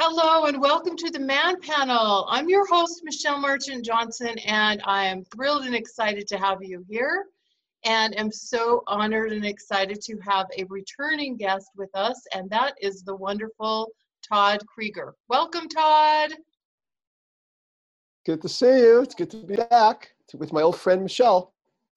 Hello and welcome to the Man Panel. I'm your host, Michelle Marchant Johnson, and I am thrilled and excited to have you here. And am so honored and excited to have a returning guest with us, and that is the wonderful Todd Krieger. Welcome, Todd. Good to see you. It's good to be back with my old friend, Michelle.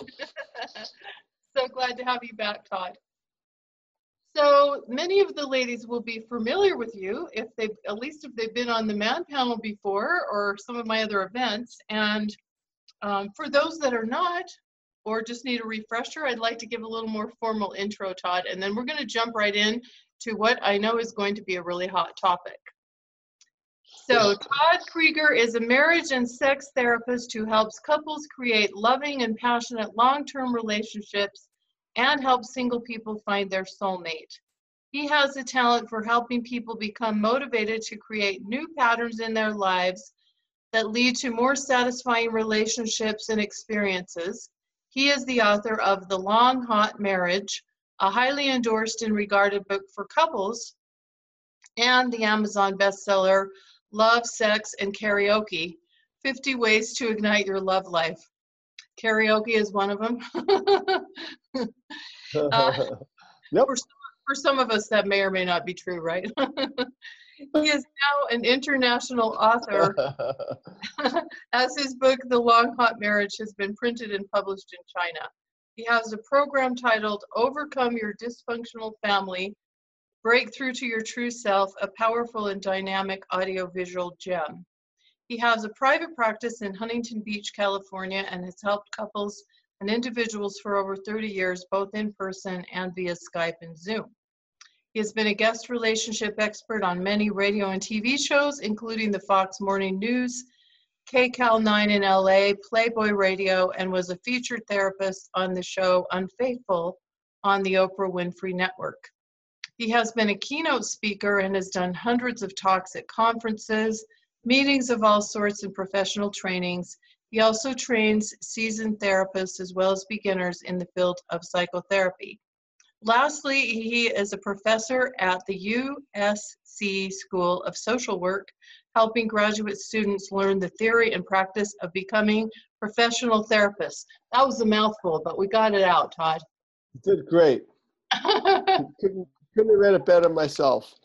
So glad to have you back, Todd. So many of the ladies will be familiar with you at least if they've been on the Man Panel before or some of my other events. And for those that are not, or just need a refresher, I'd like to give a little more formal intro, Todd, and then we're going to jump right in to what I know is going to be a really hot topic. So Todd Krieger is a marriage and sex therapist who helps couples create loving and passionate long-term relationships and help single people find their soulmate. He has a talent for helping people become motivated to create new patterns in their lives that lead to more satisfying relationships and experiences. He is the author of The Long Hot Marriage, a highly endorsed and regarded book for couples, and the Amazon bestseller, Love, Sex, and Karaoke, 50 Ways to Ignite Your Love Life. Karaoke is one of them. Yep. For some of us, that may or may not be true, right? He is now an international author, as his book, The Long Hot Marriage, has been printed and published in China. He has a program titled Overcome Your Dysfunctional Family, Breakthrough to Your True Self, a powerful and dynamic audiovisual gem. He has a private practice in Huntington Beach, California, and has helped couples and individuals for over 30 years, both in person and via Skype and Zoom. He has been a guest relationship expert on many radio and TV shows, including the Fox Morning News, KCAL 9 in LA, Playboy Radio, and was a featured therapist on the show Unfaithful on the Oprah Winfrey Network. He has been a keynote speaker and has done hundreds of talks at conferences, meetings of all sorts, and professional trainings. He also trains seasoned therapists as well as beginners in the field of psychotherapy. Lastly, he is a professor at the USC School of Social Work, helping graduate students learn the theory and practice of becoming professional therapists. That was a mouthful, but we got it out, Todd. You did great. couldn't have read it better myself.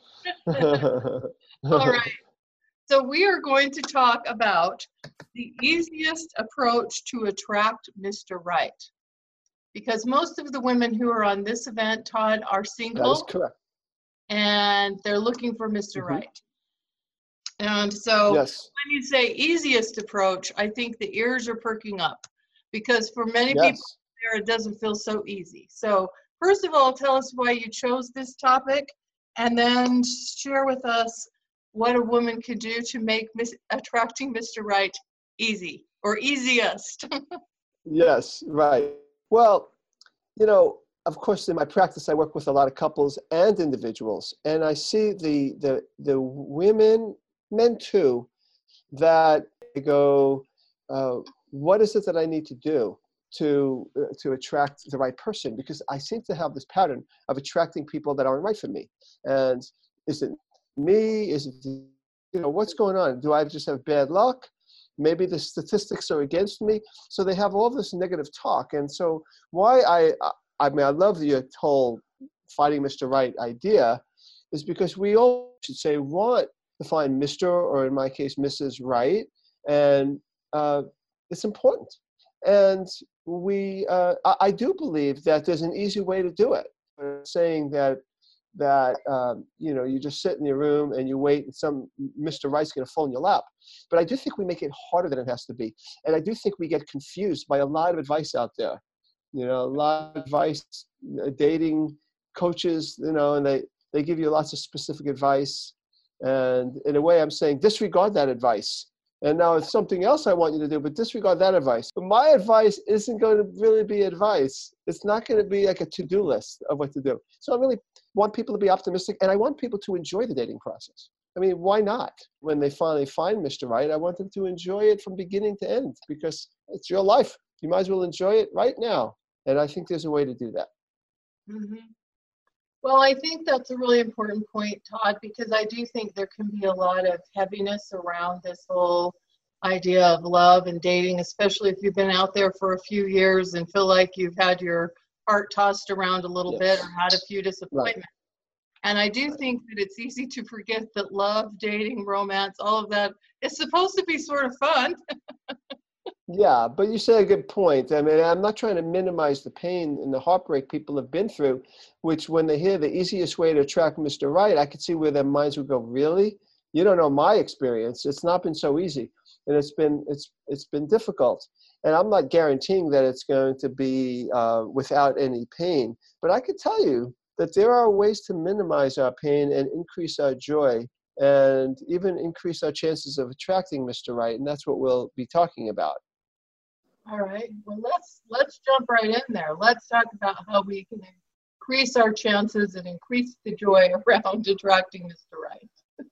All right. So we are going to talk about the easiest approach to attract Mr. Right. Because most of the women who are on this event, Todd, are single. That is correct. And they're looking for Mr. Right. And so yes. When you say easiest approach, I think the ears are perking up. Because for many people there, it doesn't feel so easy. So first of all, tell us why you chose this topic, and then share with us what a woman could do to make attracting Mr. Right easy, or easiest. Yes, right. Well, of course, in my practice, I work with a lot of couples and individuals, and I see the women, men too, that go, what is it that I need to do to attract the right person? Because I seem to have this pattern of attracting people that aren't right for me. And is it me? Is it, what's going on? Do I just have bad luck? Maybe the statistics are against me. So they have all this negative talk. And so why I love the whole finding Mr. Right idea is because we all should say want to find Mr. or in my case, Mrs. Right. And it's important. And I do believe that there's an easy way to do it. I'm saying that you just sit in your room and you wait and some Mr. Right's going to fall in your lap. But I do think we make it harder than it has to be. And I do think we get confused by a lot of advice out there. A lot of advice, dating coaches, and they give you lots of specific advice. And in a way, I'm saying disregard that advice. And now it's something else I want you to do, but disregard that advice. But my advice isn't going to really be advice. It's not going to be like a to-do list of what to do. So I really want people to be optimistic, and I want people to enjoy the dating process. I mean, why not? When they finally find Mr. Right, I want them to enjoy it from beginning to end because it's your life. You might as well enjoy it right now. And I think there's a way to do that. Mm-hmm. Well, I think that's a really important point, Todd, because I do think there can be a lot of heaviness around this whole idea of love and dating, especially if you've been out there for a few years and feel like you've had your heart tossed around a little bit or Yes. had a few Right. disappointments. And I do think that it's easy to forget that love, dating, romance, all of that is supposed to be sort of fun. Yeah, but you say a good point. I mean, I'm not trying to minimize the pain and the heartbreak people have been through, which when they hear the easiest way to attract Mr. Right, I could see where their minds would go, really? You don't know my experience. It's not been so easy. And it's been difficult. And I'm not guaranteeing that it's going to be without any pain. But I could tell you that there are ways to minimize our pain and increase our joy and even increase our chances of attracting Mr. Right. And that's what we'll be talking about. All right. Well, let's jump right in there. Let's talk about how we can increase our chances and increase the joy around attracting Mr. Right.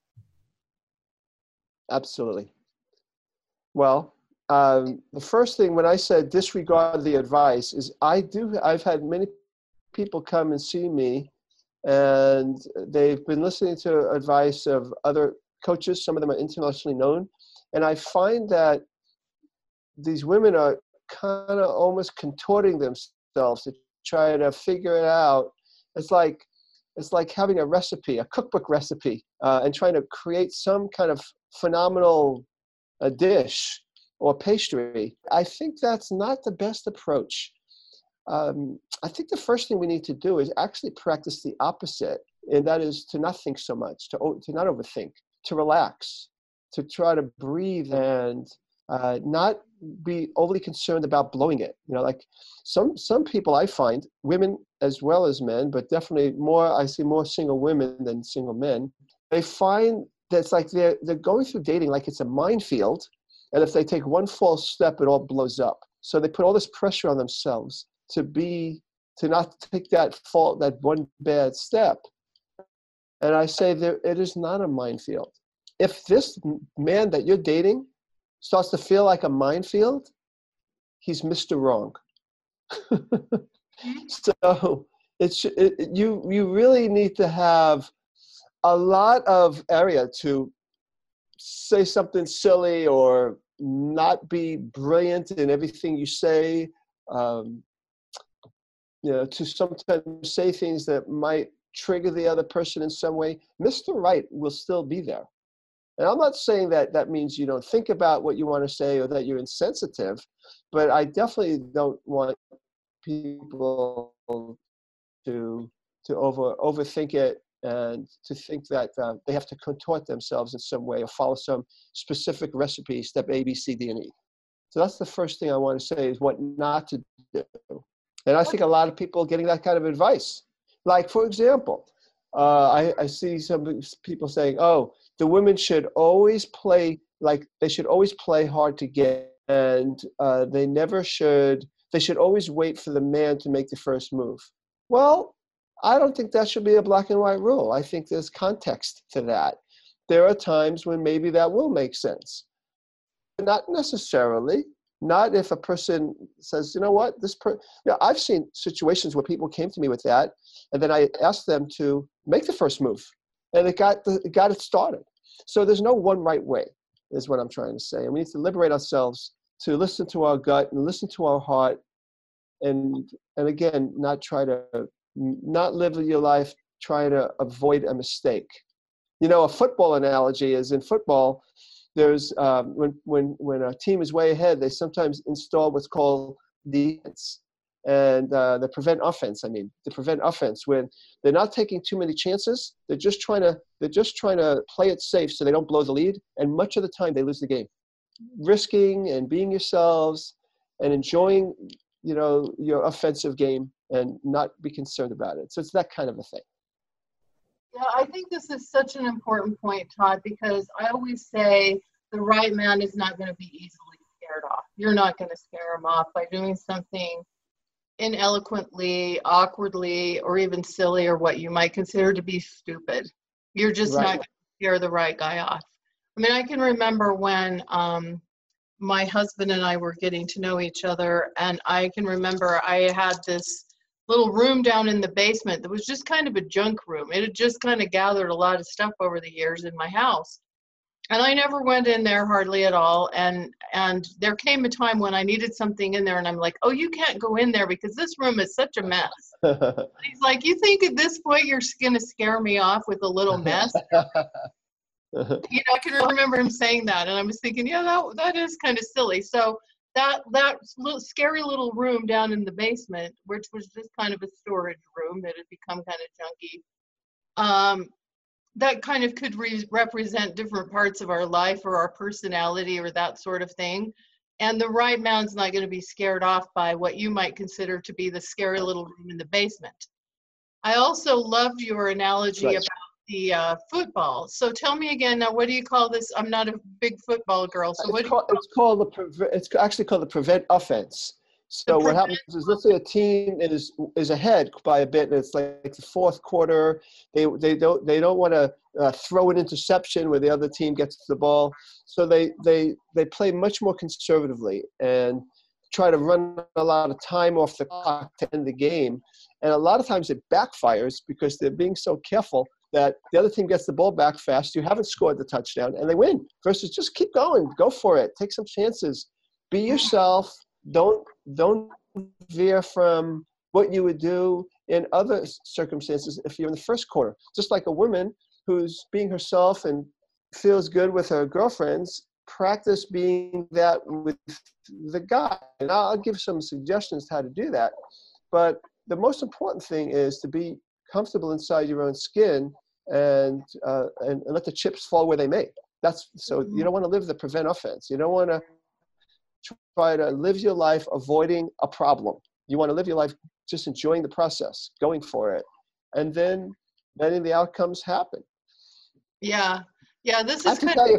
Absolutely. Well, the first thing when I said disregard the advice is I've had many people come and see me and they've been listening to advice of other coaches. Some of them are internationally known. And I find that these women are kind of almost contorting themselves to try to figure it out. It's like having a recipe, a cookbook recipe, and trying to create some kind of phenomenal dish or pastry. I think that's not the best approach. I think the first thing we need to do is actually practice the opposite, and that is to not think so much, to not overthink, to relax, to try to breathe and not be overly concerned about blowing it. You know, like some people I find, women as well as men, but definitely more, I see more single women than single men. They find that it's like they're going through dating like it's a minefield, and if they take one false step, it all blows up. So they put all this pressure on themselves to not take that one bad step. And I say that it is not a minefield. If this man that you're dating starts to feel like a minefield, he's Mr. Wrong. So you really need to have a lot of area to say something silly or not be brilliant in everything you say. To sometimes say things that might trigger the other person in some way. Mr. Right will still be there. And I'm not saying that that means you don't think about what you want to say or that you're insensitive, but I definitely don't want people to overthink it and to think that they have to contort themselves in some way or follow some specific recipe, step A, B, C, D, and E. So that's the first thing I want to say is what not to do. And I think a lot of people are getting that kind of advice. Like, for example, I see some people saying, oh, the women should always play, like they should always play hard to get, and they should always wait for the man to make the first move. Well, I don't think that should be a black and white rule. I think there's context to that. There are times when maybe that will make sense. Not necessarily. Not if a person says, you know what, I've seen situations where people came to me with that, and then I asked them to make the first move, and it got it started. So there's no one right way, is what I'm trying to say. And we need to liberate ourselves to listen to our gut and listen to our heart, and again, not live your life trying to avoid a mistake. You know, a football analogy is in football. There's when a team is way ahead, they sometimes install what's called defense and the prevent offense. To prevent offense when they're not taking too many chances. They're just trying to play it safe so they don't blow the lead. And much of the time they lose the game. Risking and being yourselves and enjoying, your offensive game and not be concerned about it. So it's that kind of a thing. Yeah, I think this is such an important point, Todd, because I always say the right man is not going to be easily scared off. You're not going to scare him off by doing something ineloquently, awkwardly, or even silly, or what you might consider to be stupid. You're just not going to scare the right guy off. I mean, I can remember when my husband and I were getting to know each other, and I can remember I had this little room down in the basement that was just kind of a junk room. It had just kind of gathered a lot of stuff over the years in my house. And I never went in there hardly at all. And there came a time when I needed something in there, and I'm like, oh, you can't go in there because this room is such a mess. He's like, you think at this point you're going to scare me off with a little mess? I can remember him saying that, and I was thinking, yeah, that is kind of silly. So that little scary little room down in the basement, which was just kind of a storage room that had become kind of junky, that kind of could represent different parts of our life or our personality or that sort of thing. And the right man's not going to be scared off by what you might consider to be the scary little room in the basement. I also loved your analogy about the football. So tell me again, now, what do you call this? I'm not a big football girl. So it's actually called the prevent offense. So what happens is, let's say a team is ahead by a bit, and it's like the fourth quarter. They don't want to throw an interception where the other team gets the ball. So they play much more conservatively and try to run a lot of time off the clock to end the game. And a lot of times it backfires because they're being so careful that the other team gets the ball back fast. You haven't scored the touchdown, and they win. Versus just keep going, go for it, take some chances, be yourself. Don't veer from what you would do in other circumstances if you're in the first quarter. Just like a woman who's being herself and feels good with her girlfriends, practice being that with the guy. And I'll give some suggestions how to do that. But the most important thing is to be comfortable inside your own skin and let the chips fall where they may. So you don't want to live the prevent offense. You don't want to try to live your life avoiding a problem. You want to live your life just enjoying the process, going for it, and then letting the outcomes happen. Yeah. This is. I can tell you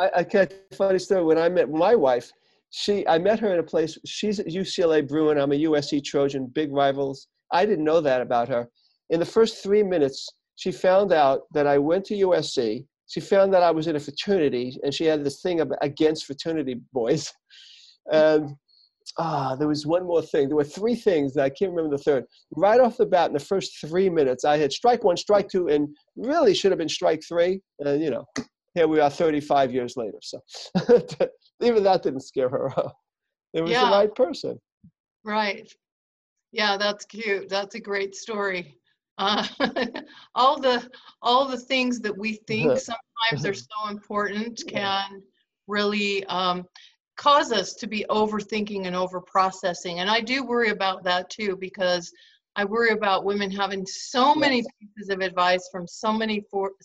a funny story. When I met my wife, I met her in a place. She's at UCLA Bruin. I'm a USC Trojan, big rivals. I didn't know that about her. In the first 3 minutes, she found out that I went to USC. She found that I was in a fraternity, and she had this thing against fraternity boys. And there was one more thing. There were three things that I can't remember the third. Right off the bat, in the first 3 minutes, I had strike one, strike two, and really should have been strike three. And, here we are 35 years later. So even that didn't scare her off. It was the right person. Right. Yeah, that's cute. That's a great story. All the things that we think sometimes are so important can really cause us to be overthinking and overprocessing. And I do worry about that too, because I worry about women having so many pieces of advice from so many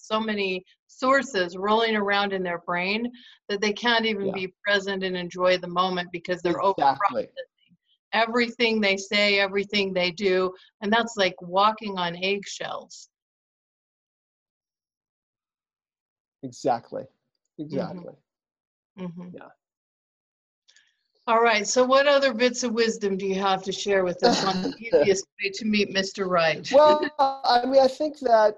sources rolling around in their brain that they can't even be present and enjoy the moment because they're overprocessing everything they say, everything they do. And that's like walking on eggshells. Exactly. Mm-hmm. Yeah. All right. So what other bits of wisdom do you have to share with us on the easiest way to meet Mr. Right? Well, I mean, I think that,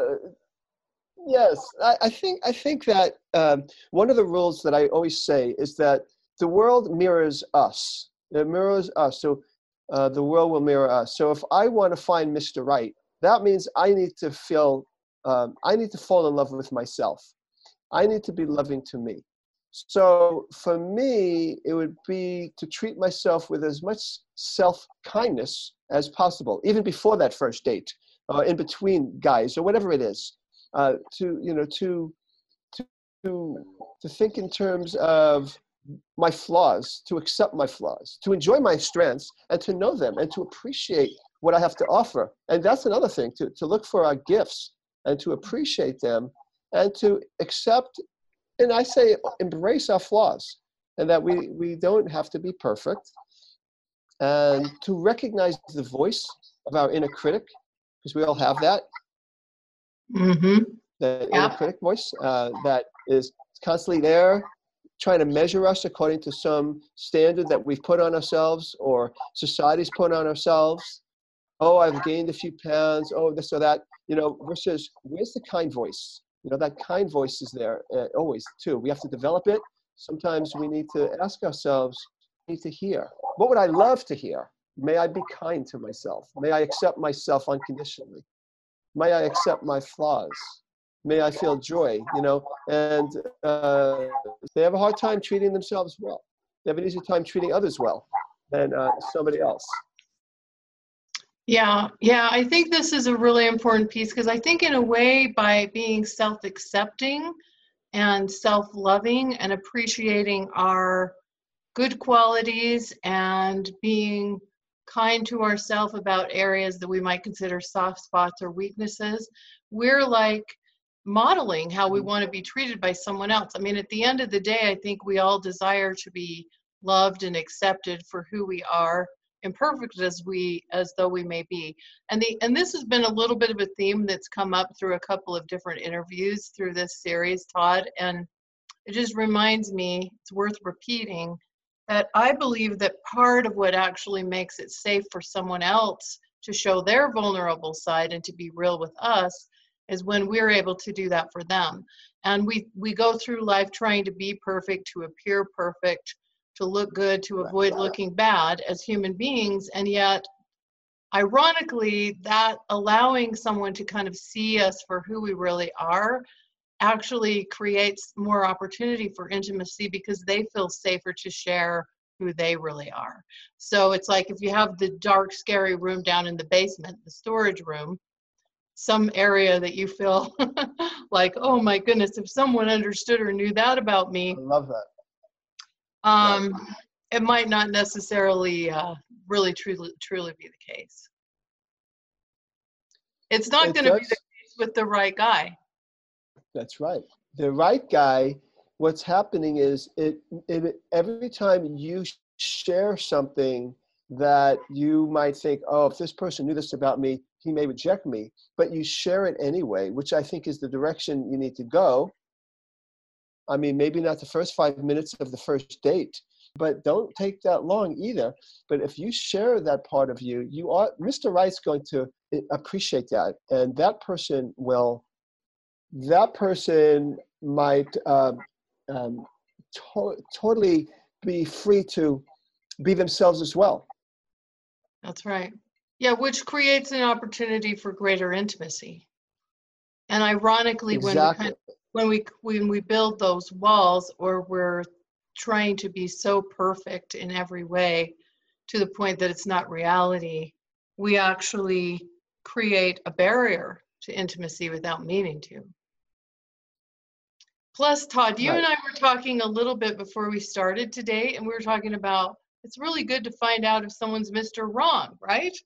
yes, I think that one of the rules that I always say is that the world mirrors us. It mirrors us. So the world will mirror us. So if I want to find Mr. Right, that means I need to fall in love with myself. I need to be loving to me. So for me, it would be to treat myself with as much self-kindness as possible, even before that first date, in between guys or whatever it is, to think in terms of my flaws, to accept my flaws, to enjoy my strengths and to know them and to appreciate what I have to offer. And that's another thing, to look for our gifts and to appreciate them and to accept, and I say embrace our flaws, and that we don't have to be perfect, and to recognize the voice of our inner critic, because we all have that. Mm-hmm. The inner critic voice that is constantly there, trying to measure us according to some standard that we've put on ourselves or society's put on ourselves. Oh, I've gained a few pounds. Oh, this or that. Versus where's the kind voice? That kind voice is there always too. We have to develop it. Sometimes we need to ask ourselves, need to hear. What would I love to hear? May I be kind to myself. May I accept myself unconditionally. May I accept my flaws. May I feel joy, you know, and they have a hard time treating themselves well. They have an easy time treating others well than somebody else. Yeah, yeah, I think this is a really important piece because I think in a way by being self-accepting and self-loving and appreciating our good qualities and being kind to ourselves about areas that we might consider soft spots or weaknesses, we're like modeling how we want to be treated by someone else. I mean, at the end of the day, I think we all desire to be loved and accepted for who we are, imperfect as though we may be. And this has been a little bit of a theme that's come up through a couple of different interviews through this series, Todd, and it just reminds me, it's worth repeating, that I believe that part of what actually makes it safe for someone else to show their vulnerable side and to be real with us is when we're able to do that for them. And we go through life trying to be perfect, to appear perfect, to look good, to avoid looking bad as human beings. And yet, ironically, that allowing someone to kind of see us for who we really are actually creates more opportunity for intimacy because they feel safer to share who they really are. So it's like if you have the dark, scary room down in the basement, the storage room, some area that you feel like, oh my goodness, if someone understood or knew that about me, I love that. Right. It might not necessarily really truly be the case. It's not going to be the case with the right guy. That's right. The right guy, what's happening is every time you share something that you might think, oh, if this person knew this about me, he may reject me, but you share it anyway, which I think is the direction you need to go. I mean, maybe not the first 5 minutes of the first date, but don't take that long either. But if you share that part of you, Mr. Right's going to appreciate that. And that person might totally be free to be themselves as well. That's right. Yeah, which creates an opportunity for greater intimacy. And ironically, exactly. when we build those walls, or we're trying to be so perfect in every way to the point that it's not reality, we actually create a barrier to intimacy without meaning to. Plus, Todd, you and I were talking a little bit before we started today, and we were talking about it's really good to find out if someone's Mr. Wrong, right?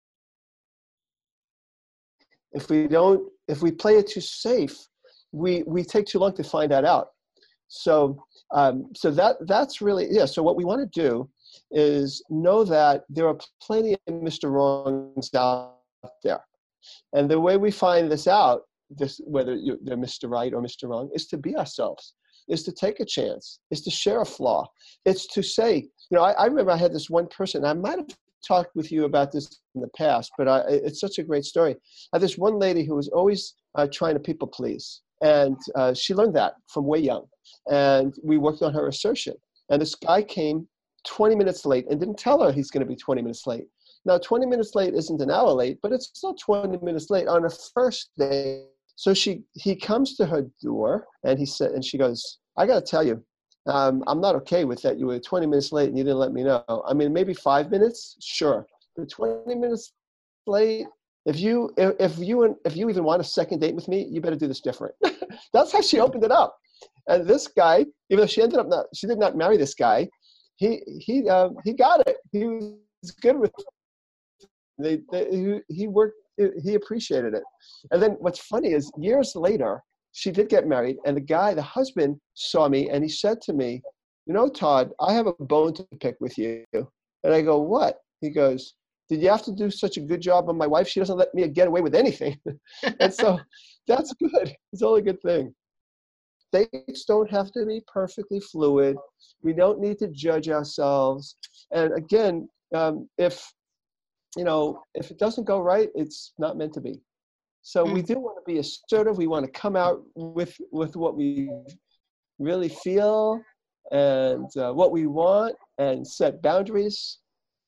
If we play it too safe, we take too long to find that out. So that's really, yeah. So what we want to do is know that there are plenty of Mr. Wrongs out there. And the way we find this out, whether they're Mr. Right or Mr. Wrong, is to be ourselves, is to take a chance, is to share a flaw. It's to say, I remember I had this one person, I might have talked with you about this in the past, but it's such a great story. I had this one lady who was always trying to people please. And she learned that from way young. And we worked on her assertion. And this guy came 20 minutes late and didn't tell her he's going to be 20 minutes late. Now, 20 minutes late isn't an hour late, but it's still 20 minutes late on a first day. So he comes to her door and she goes, I got to tell you, I'm not okay with that. You were 20 minutes late and you didn't let me know. I mean, maybe 5 minutes, sure, but 20 minutes late. If you even want a second date with me, you better do this different. That's how she opened it up. And this guy, even though she did not marry this guy, he got it. He was good with it. He appreciated it. And then what's funny is years later, she did get married, and the husband saw me, and he said to me, Todd, I have a bone to pick with you. And I go, what? He goes, did you have to do such a good job on my wife? She doesn't let me get away with anything. And so that's good. It's all a good thing. Dates don't have to be perfectly fluid. We don't need to judge ourselves. And again, if it doesn't go right, it's not meant to be. So we do want to be assertive. We want to come out with what we really feel and what we want and set boundaries.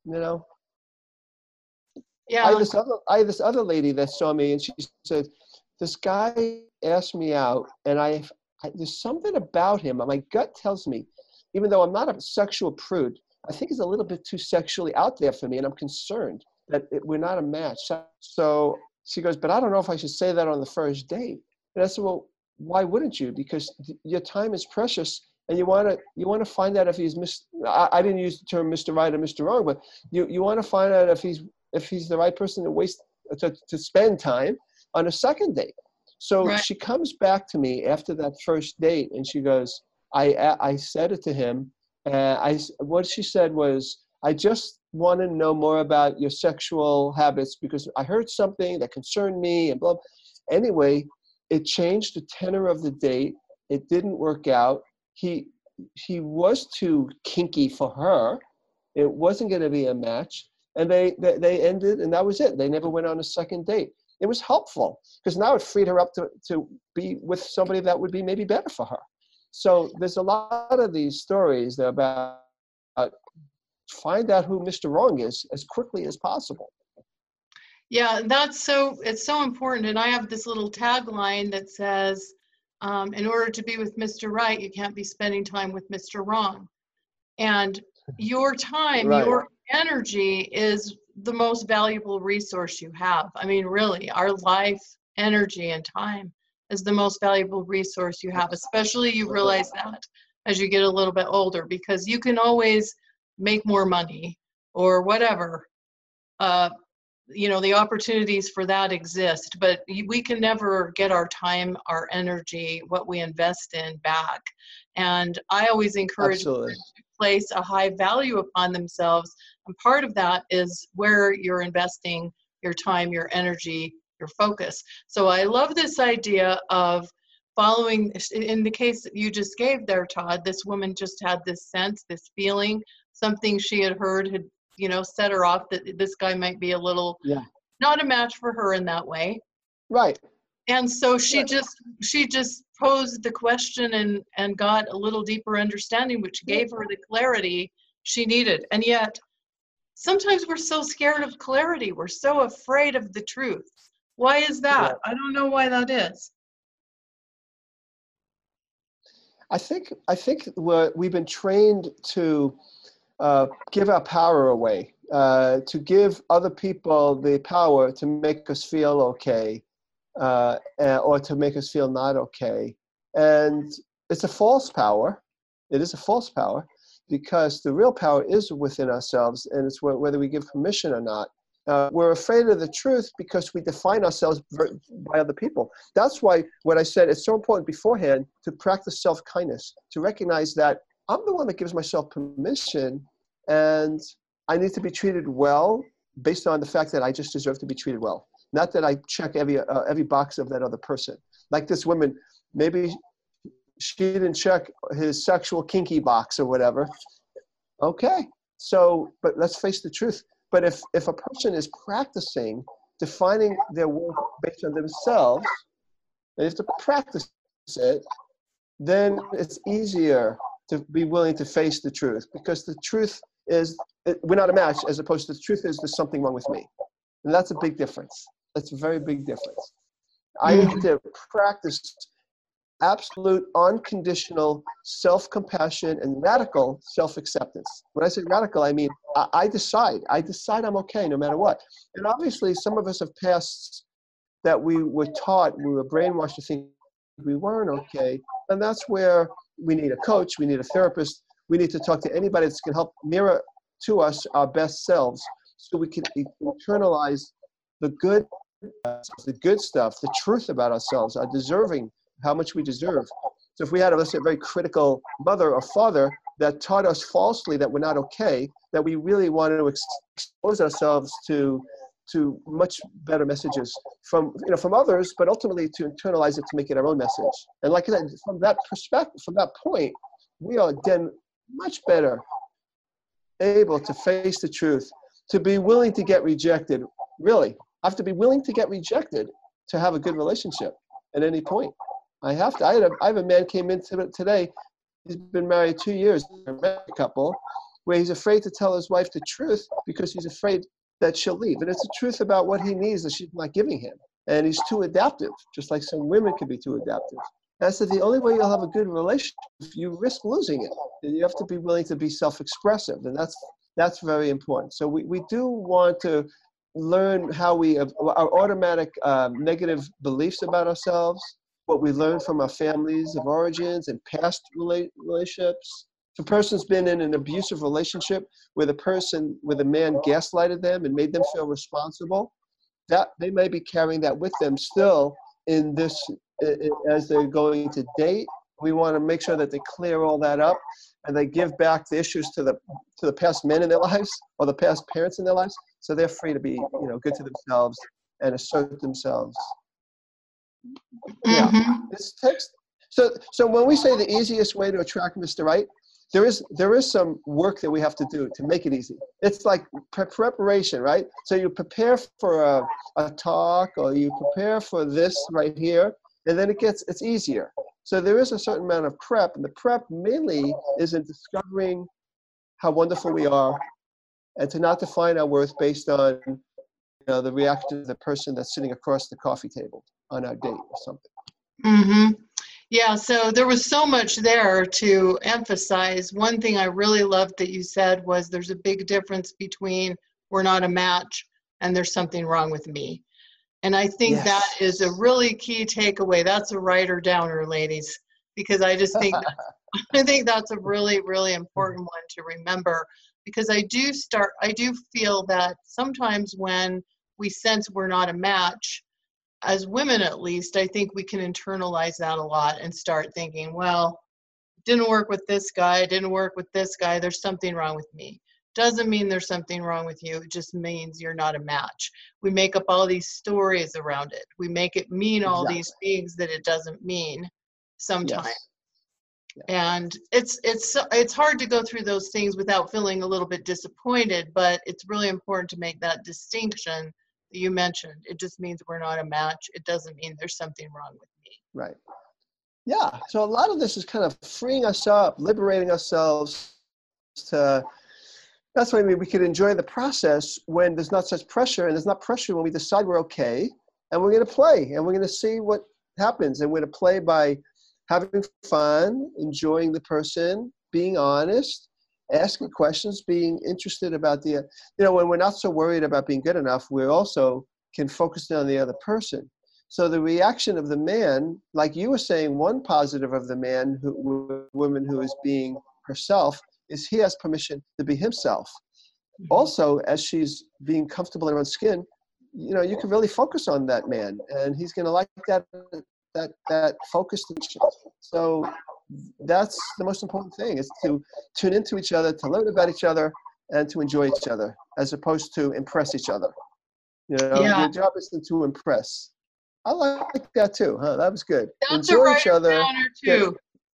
you know. Yeah. I had this other lady that saw me, and she said, this guy asked me out, and there's something about him. My gut tells me, even though I'm not a sexual prude, I think he's a little bit too sexually out there for me, and I'm concerned that we're not a match. So she goes, but I don't know if I should say that on the first date. And I said, well, why wouldn't you? Because your time is precious, and you want to find out if he's I didn't use the term Mr. Right or Mr. Wrong, but you want to find out if he's the right person to spend time on a second date. So Right. she comes back to me after that first date, and she goes, I said it to him, and what she said was, I just want to know more about your sexual habits because I heard something that concerned me and blah. Anyway, it changed the tenor of the date. It didn't work out. He was too kinky for her. It wasn't going to be a match. And they ended, and that was it. They never went on a second date. It was helpful because now it freed her up to be with somebody that would be maybe better for her. So there's a lot of these stories that are about find out who Mr. Wrong is as quickly as possible. Yeah, it's so important. And I have this little tagline that says, in order to be with Mr. Right, you can't be spending time with Mr. Wrong. And your time, Right. Your energy is the most valuable resource you have. I mean, really, our life, energy, and time is the most valuable resource you have, especially you realize that as you get a little bit older, because you can always make more money or whatever. The opportunities for that exist, but we can never get our time, our energy, what we invest in back. And I always encourage Absolutely. people to place a high value upon themselves. And part of that is where you're investing your time, your energy, your focus. So I love this idea of following, in the case that you just gave there, Todd, this woman just had this sense, this feeling, something she had heard had set her off that this guy might be a little not a match for her in that way. Right. And so she just posed the question and got a little deeper understanding, which gave her the clarity she needed. And yet sometimes we're so scared of clarity. We're so afraid of the truth. Why is that? I don't know why that is. I think we've been trained to give our power away, to give other people the power to make us feel okay, or to make us feel not okay. And it's a false power. It is a false power because the real power is within ourselves, and it's whether we give permission or not. We're afraid of the truth because we define ourselves by other people. That's why what I said, it's so important beforehand to practice self-kindness, to recognize that I'm the one that gives myself permission, and I need to be treated well based on the fact that I just deserve to be treated well. Not that I check every box of that other person. Like this woman, maybe she didn't check his sexual kinky box or whatever. Okay, so, but let's face the truth. But if a person is practicing defining their worth based on themselves, they have to practice it, then it's easier to be willing to face the truth, because the truth is we're not a match, as opposed to the truth is there's something wrong with me. And that's a big difference. That's a very big difference. I need to practice absolute unconditional self-compassion and radical self-acceptance. When I say radical, I mean I decide I'm okay no matter what. And obviously some of us have pasts that we were taught, we were brainwashed to think we weren't okay. And that's where we need a coach, we need a therapist, we need to talk to anybody that can help mirror to us our best selves so we can internalize the good stuff, the truth about ourselves, our deserving, how much we deserve. So if we had, let's say, a very critical mother or father that taught us falsely that we're not okay, that we really want to expose ourselves to much better messages from others, but ultimately to internalize it to make it our own message. And like I said, from that perspective, from that point, we are then much better able to face the truth, to be willing to get rejected. Really, I have to be willing to get rejected to have a good relationship at any point. I have to. I have a man came in today. He's been married 2 years. They're a married couple. where he's afraid to tell his wife the truth because he's afraid that she'll leave. And it's the truth about what he needs that she's not giving him. And he's too adaptive, just like some women can be too adaptive. And I said, the only way you'll have a good relationship, you risk losing it. And you have to be willing to be self-expressive. And that's very important. So we do want to learn how our automatic negative beliefs about ourselves, what we learn from our families of origins and past relationships. If a person's been in an abusive relationship where the man gaslighted them and made them feel responsible, that they may be carrying that with them still in this, as they're going to date. We want to make sure that they clear all that up and they give back the issues to the past men in their lives or the past parents in their lives, so they're free to be, good to themselves and assert themselves. Yeah. This text. So when we say the easiest way to attract Mr. Right, there is some work that we have to do to make it easy. It's like preparation, right? So you prepare for a talk, or you prepare for this right here, and then it's easier. So there is a certain amount of prep, and the prep mainly is in discovering how wonderful we are, and to not define our worth based on the reaction of the person that's sitting across the coffee table on our date or something. Mm-hmm. Yeah, so there was so much there to emphasize. One thing I really loved that you said was there's a big difference between we're not a match and there's something wrong with me. And I think that is a really key takeaway. That's a writer downer, ladies, because I just think I think that's a really, really important one to remember, because I do feel that sometimes when we sense we're not a match, as women at least, I think we can internalize that a lot and start thinking, well, didn't work with this guy, didn't work with this guy, there's something wrong with me. Doesn't mean there's something wrong with you, it just means you're not a match. We make up all these stories around it. We make it mean all these things that it doesn't mean sometimes. Yes. And it's hard to go through those things without feeling a little bit disappointed, but it's really important to make that distinction that you mentioned. It just means we're not a match. It doesn't mean there's something wrong with me. Right. Yeah. So a lot of this is kind of freeing us up, liberating ourselves to. That's why we could enjoy the process when there's not such pressure, and there's not pressure when we decide we're okay, and we're going to play, and we're going to see what happens, and we're going to play by having fun, enjoying the person, being honest, asking questions, being interested about when we're not so worried about being good enough, we also can focus on the other person. So the reaction of the man, like you were saying, one positive of the woman who is being herself, is he has permission to be himself. Also, as she's being comfortable in her own skin, you can really focus on that man, and he's going to like that focused attention. So that's the most important thing, is to tune into each other, to learn about each other, and to enjoy each other, as opposed to impress each other. Your job isn't to impress. I like that too, huh? That was good. That's enjoy each other too.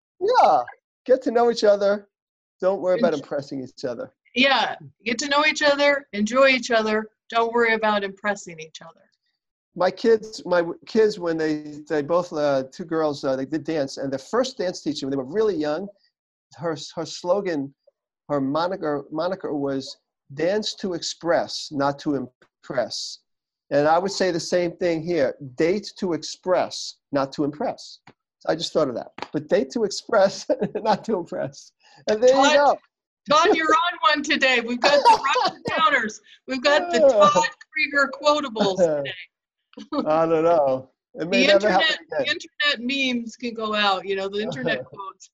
Get to know each other. Don't worry about impressing each other. Yeah, get to know each other, enjoy each other. Don't worry about impressing each other. My kids, when they both, two girls, they did dance, and their first dance teacher, when they were really young, her slogan, her moniker was "Dance to express, not to impress." And I would say the same thing here: date to express, not to impress. So I just thought of that. But date to express, not to impress. And there you go. Todd, you're on one today. We've got the Roger Downers. We've got the Todd Krieger quotables today. I don't know. It may never happen again. The internet memes can go out, the internet quotes.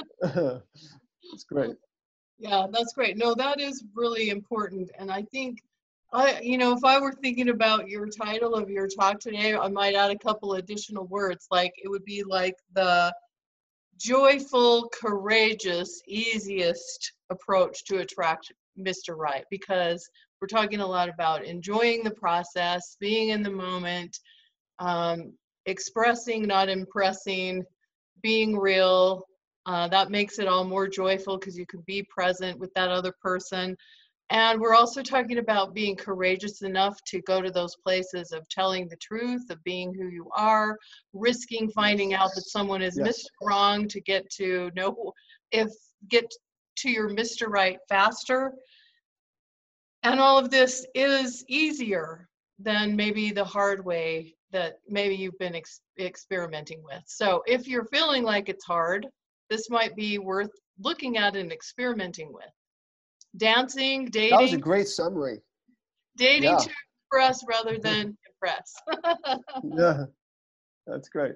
That's great. Yeah, that's great. No, that is really important. And I think, if I were thinking about your title of your talk today, I might add a couple additional words. Like, it would be like the joyful, courageous, easiest approach to attract Mr. Right, because we're talking a lot about enjoying the process, being in the moment, expressing, not impressing, being real. That makes it all more joyful because you can be present with that other person. And we're also talking about being courageous enough to go to those places of telling the truth, of being who you are, risking finding out that someone is wrong to get to your Mr. Right faster. And all of this is easier than maybe the hard way that maybe you've been experimenting with. So if you're feeling like it's hard, this might be worth looking at and experimenting with. Dancing, dating. That was a great summary. Dating Yeah. to impress rather than impress. Yeah, that's great.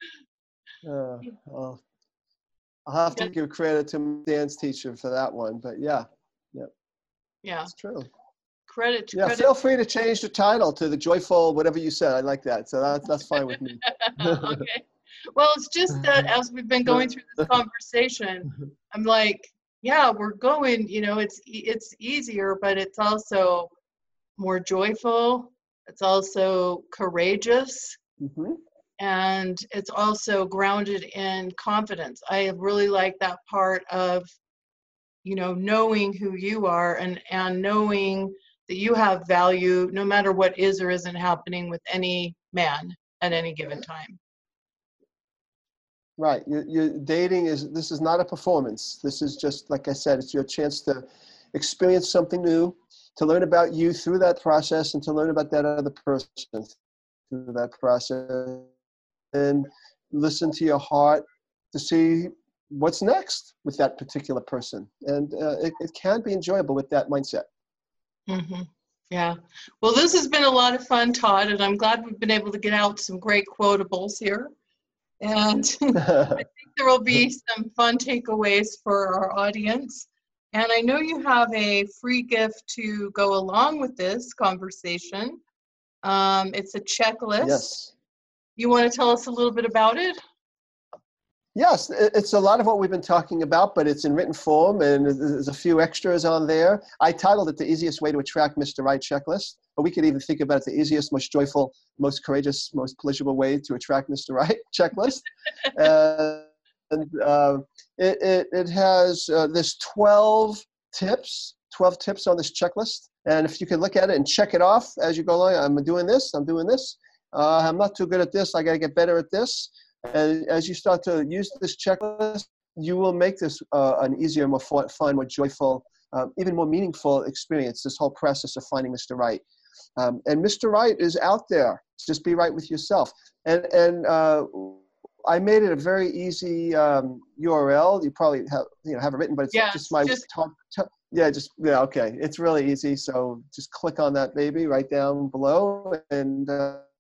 I'll have to give credit to my dance teacher for that one, but yeah, it's true. Credit to credit. Feel free to change the title to the joyful, whatever you said. I like that. So that's fine with me. Okay. Well, it's just that as we've been going through this conversation, I'm like, yeah, we're going, it's easier, but it's also more joyful. It's also courageous. Mm-hmm. And it's also grounded in confidence. I really like that part of, knowing who you are and knowing that you have value no matter what is or isn't happening with any man at any given time. Right. Your dating this is not a performance. This is just, like I said, it's your chance to experience something new, to learn about you through that process, and to learn about that other person through that process, and listen to your heart to see what's next with that particular person. And it can be enjoyable with that mindset. Mm-hmm. Yeah. Well, this has been a lot of fun, Todd, and I'm glad we've been able to get out some great quotables here. And I think there will be some fun takeaways for our audience. And I know you have a free gift to go along with this conversation. It's a checklist. Yes. You want to tell us a little bit about it? Yes, it's a lot of what we've been talking about, but it's in written form, and there's a few extras on there. I titled it The Easiest Way to Attract Mr. Right Checklist, but we could even think about it, the easiest, most joyful, most courageous, most pleasurable way to attract Mr. Right checklist. It has this 12 tips on this checklist. And if you can look at it and check it off as you go along, I'm doing this, I'm not too good at this, I got to get better at this. And as you start to use this checklist, you will make this an easier, more fun, more joyful, even more meaningful experience, this whole process of finding Mr. Right. And Mr. Right is out there. Just be right with yourself. And I made it a very easy URL. You probably have it written, but it's just my talk. Okay. It's really easy. So just click on that baby right down below, and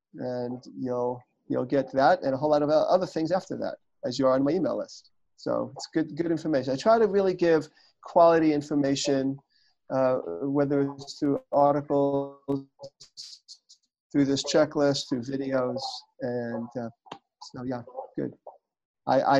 you'll get that and a whole lot of other things after that as you're on my email list. So it's good information. I try to really give quality information, whether it's through articles, through this checklist, through videos, and so yeah, good. I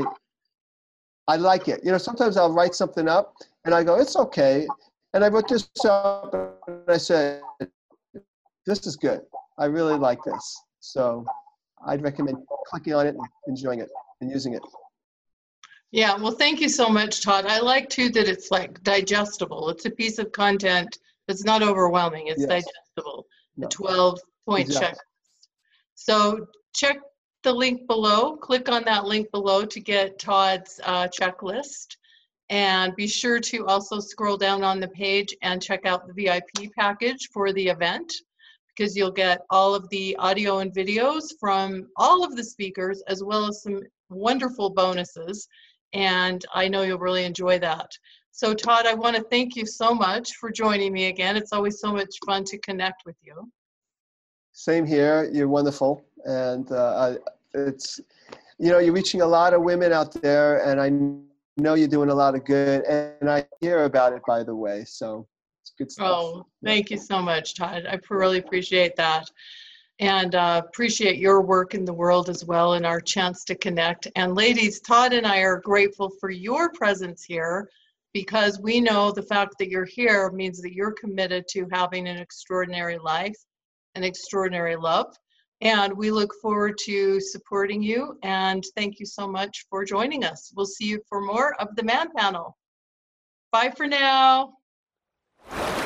like it. Sometimes I'll write something up and I go, it's okay. And I wrote this up and I said, this is good. I really like this. So I'd recommend clicking on it and enjoying it and using it. Yeah, well, thank you so much, Todd. I like, too, that it's like digestible. It's a piece of content that's not overwhelming. It's digestible. The 12-point checklist. So check the link below. Click on that link below to get Todd's checklist. And be sure to also scroll down on the page and check out the VIP package for the event, because you'll get all of the audio and videos from all of the speakers, as well as some wonderful bonuses. And I know you'll really enjoy that. So Todd, I want to thank you so much for joining me again. It's always so much fun to connect with you. Same here. You're wonderful. And it's, you're reaching a lot of women out there, and I know you're doing a lot of good. And I hear about it, by the way. So good stuff. Oh, thank you so much, Todd. I really appreciate that. And appreciate your work in the world as well, and our chance to connect. And ladies, Todd and I are grateful for your presence here, because we know the fact that you're here means that you're committed to having an extraordinary life, an extraordinary love. And we look forward to supporting you. And thank you so much for joining us. We'll see you for more of the Man Panel. Bye for now.